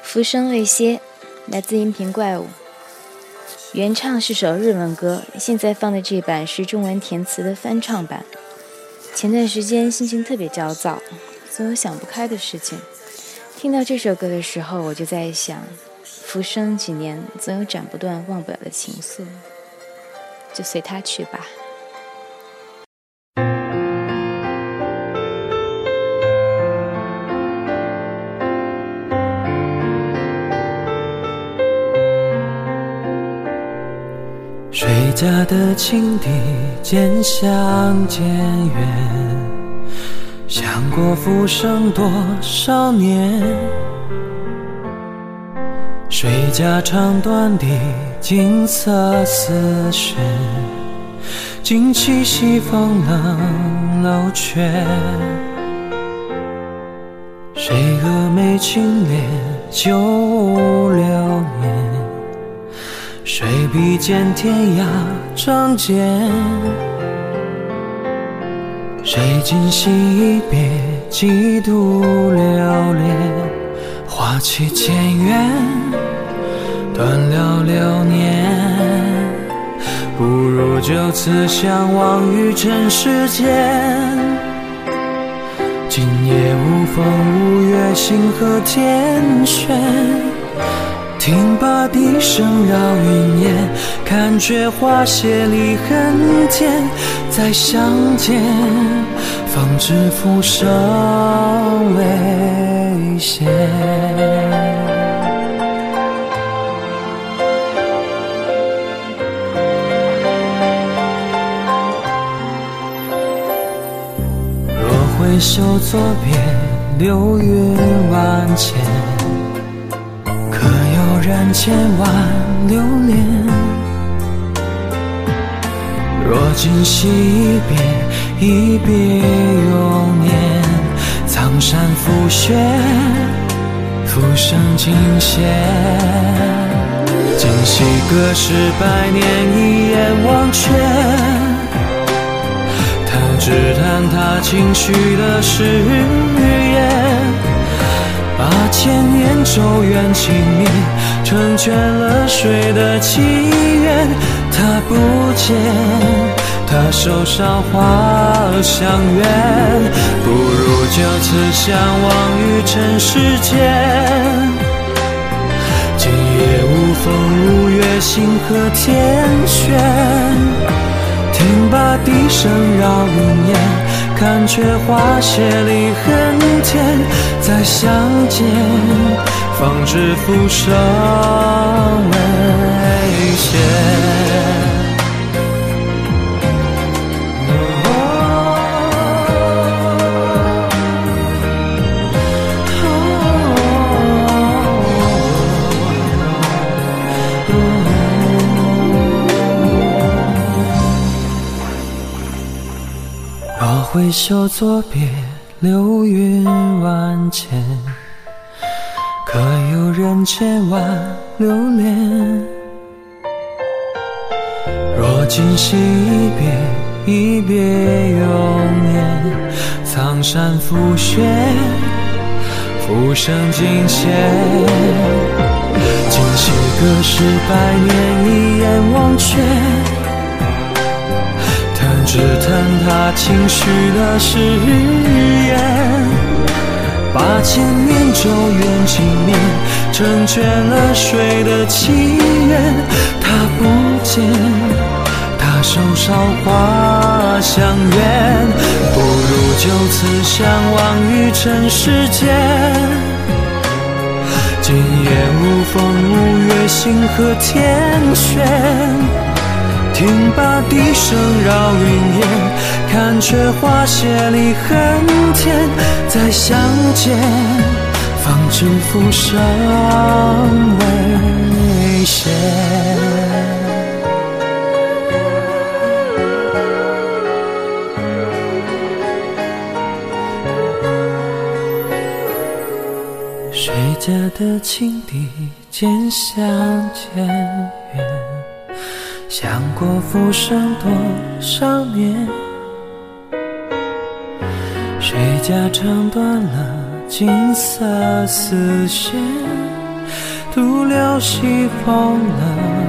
浮生未歇，来自音频怪物。原唱是首日文歌，现在放的这版是中文填词的翻唱版。前段时间心情特别焦躁，总有想不开的事情。听到这首歌的时候，我就在想，浮生几年，总有斩不断忘不了的情愫，就随它去吧。 谁家的青笛渐响渐远，想过浮生多少年。谁家长短的金色丝线，惊起西风冷楼阙。谁峨眉清脸旧流年，谁比肩天涯仗剑？谁今夕一别几度流连？花期渐远，断了流年。不如就此相忘于尘世间。今夜无风无月，星河天悬。听罢笛声绕云烟，看却花谢离恨天。再相见，方知浮生未歇。若回首作别，流云万千，染千万流年。若今夕一别，一别永年。苍山覆雪，浮生尽歇。今夕隔世百年，一眼忘却。弹指弹他轻许的誓言。8000年咒怨情灭，成全了谁的祈愿？他不见，他手上花相约。不如就此相忘于尘世间。今夜无风无月，星河天悬。听罢笛声绕云烟，看却花谢离恨天。再相见，方知浮生未歇。若回首作别，流云万千，可有人千万留恋？若今夕一别，一别永年。苍山覆雪，浮生尽歇。今夕隔世百年，一眼忘却。弹指弹他轻许的誓言。8000年咒怨情灭，成全了谁的祈愿？他不见，他手上花相约。不如就此相忘于尘世间。今夜无风无月，星河天悬。听罢笛声绕云烟，看却花谢离恨天。再相见，方知浮生未歇。谁家的青笛渐响渐远，想过浮生多少年。谁家唱断了金色丝线， 徒留西风了。